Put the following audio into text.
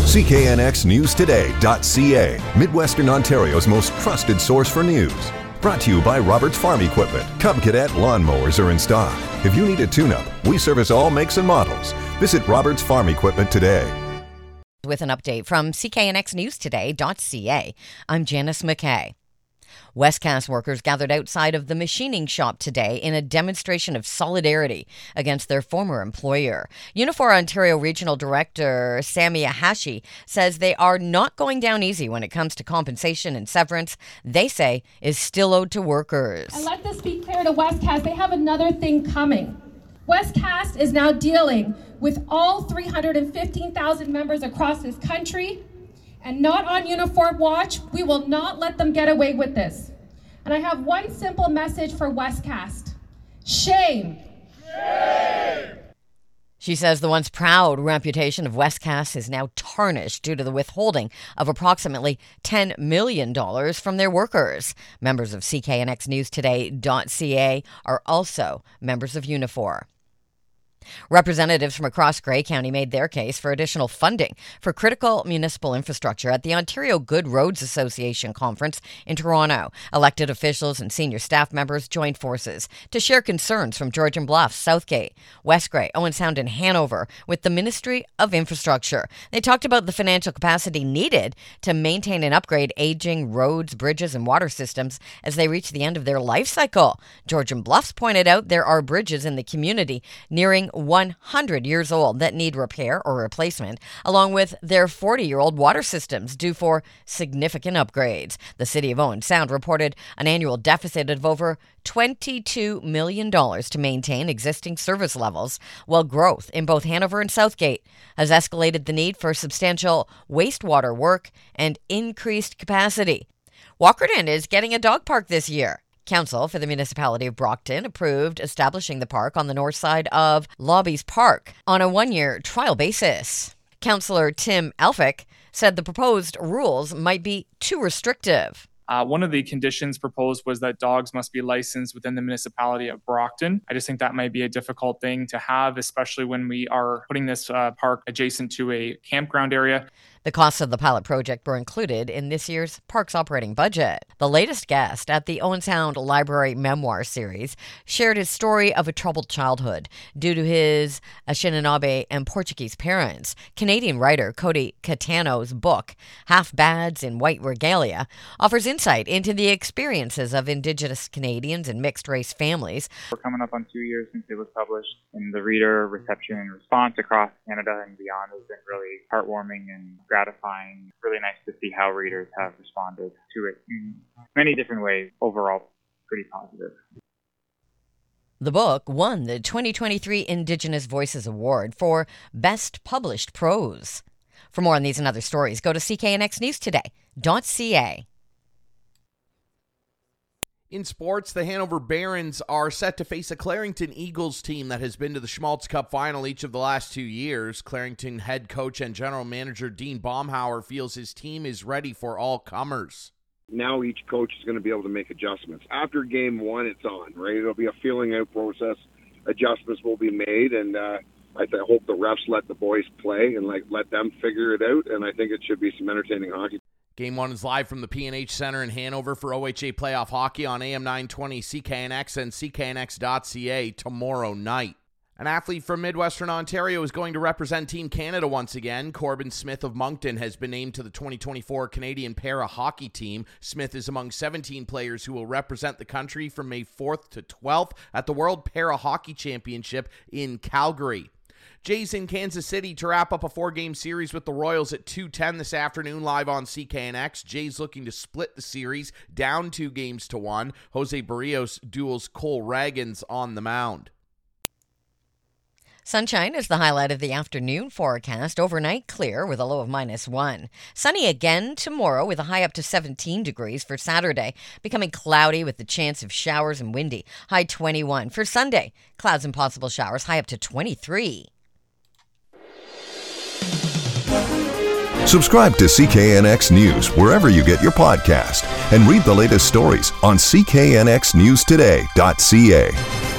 CKNXNewsToday.ca, Midwestern Ontario's most trusted source for news. Brought to you by Roberts Farm Equipment. Cub Cadet lawnmowers are in stock. If you need a tune-up, we service all makes and models. Visit Roberts Farm Equipment today. With an update from CKNXNewsToday.ca, I'm Janice McKay. Westcast workers gathered outside of the machining shop today in a demonstration of solidarity against their former employer. Unifor Ontario Regional Director Samia Hashi says they are not going down easy when it comes to compensation and severance they say is still owed to workers. And let this be clear to Westcast, they have another thing coming. Westcast is now dealing with all 315,000 members across this country, and not on uniform watch. We will not let them get away with this. And I have one simple message for Westcast. Shame. Shame. She says the once proud reputation of Westcast is now tarnished due to the withholding of approximately $10 million from their workers. Members of CKNXNewsToday.ca are also members of Unifor. Representatives from across Grey County made their case for additional funding for critical municipal infrastructure at the Ontario Good Roads Association conference in Toronto. Elected officials and senior staff members joined forces to share concerns from Georgian Bluff, Southgate, West Grey, Owen Sound and Hanover with the Ministry of Infrastructure. They talked about the financial capacity needed to maintain and upgrade aging roads, bridges and water systems as they reach the end of their life cycle. Georgian Bluffs pointed out there are bridges in the community nearing 100 years old that need repair or replacement, along with their 40-year-old water systems due for significant upgrades. The City of Owen Sound reported an annual deficit of over $22 million to maintain existing service levels, while growth in both Hanover and Southgate has escalated the need for substantial wastewater work and increased capacity. Walkerton is getting a dog park this year. Council for the Municipality of Brockton approved establishing the park on the north side of Lobbies Park on a one-year trial basis. Councillor Tim Elphick said the proposed rules might be too restrictive. One of the conditions proposed was that dogs must be licensed within the municipality of Brockton. I just think that might be a difficult thing to have, especially when we are putting this park adjacent to a campground area. The costs of the pilot project were included in this year's park's operating budget. The latest guest at the Owen Sound Library Memoir Series shared his story of a troubled childhood due to his Anishinaabe and Portuguese parents. Canadian writer Cody Catano's book, Half Bads in White Regalia, offers insight into the experiences of Indigenous Canadians and mixed-race families. We're coming up on 2 years since it was published, and the reader reception and response across Canada and beyond has been really heartwarming and gratifying. Really nice to see how readers have responded to it in many different ways. Overall, pretty positive. The book won the 2023 Indigenous Voices Award for Best Published Prose. For more on these and other stories, go to CKNXNewsToday.ca. In sports, the Hanover Barons are set to face a Clarington Eagles team that has been to the Schmaltz Cup final each of the last 2 years. Clarington head coach and general manager Dean Baumhauer feels his team is ready for all comers. Now each coach is going to be able to make adjustments. After game one, it's on, right? It'll be a feeling out process. Adjustments will be made, and I hope the refs let the boys play and let them figure it out, and I think it should be some entertaining hockey. Game 1 is live from the P&H Center in Hanover for OHA playoff hockey on AM 920 CKNX and CKNX.ca tomorrow night. An athlete from Midwestern Ontario is going to represent Team Canada once again. Corbin Smith of Moncton has been named to the 2024 Canadian Para Hockey Team. Smith is among 17 players who will represent the country from May 4th to 12th at the World Para Hockey Championship in Calgary. Jays in Kansas City to wrap up a 4-game series with the Royals at 2:10 this afternoon live on CKNX. Jays looking to split the series down 2-1. Jose Barrios duels Cole Ragans on the mound. Sunshine is the highlight of the afternoon forecast. Overnight clear with a low of -1. Sunny again tomorrow with a high up to 17 degrees for Saturday. Becoming cloudy with the chance of showers and windy. High 21. For Sunday, clouds and possible showers. High up to 23. Subscribe to CKNX News wherever you get your podcast and read the latest stories on CKNXNewsToday.ca.